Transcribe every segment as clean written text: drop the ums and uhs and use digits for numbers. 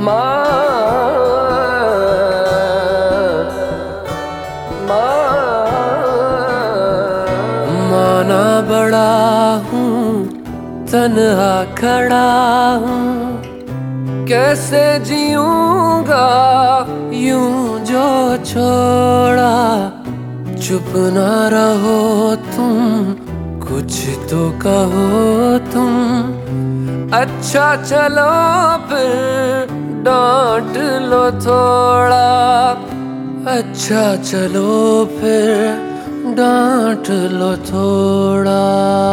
माँ माना बड़ा हूँ, तन्हा खड़ा हूँ, कैसे जीऊंगा यूं जो छोड़ा। चुप ना रहो तुम, कुछ तो कहो तुम, अच्छा चलो फिर डांट लो थोड़ा। अच्छा चलो फिर डांट लो थोड़ा।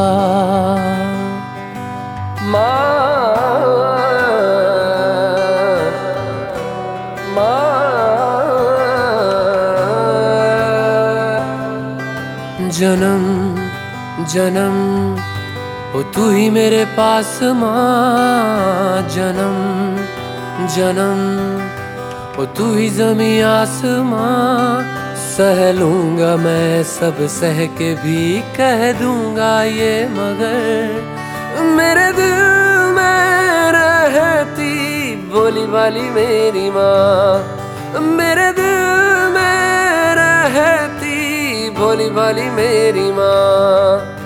जन्म जन्म ओ तू ही मेरे पास माँ। जन्म जन्म ओ तू ही ज़मीं आसमां। सह लूंगा मैं सब, सह के भी कह दूंगा ये मगर मेरे दिल में रहती भोली भाली मेरी माँ। मेरे दिल में रहती भोली भाली मेरी माँ।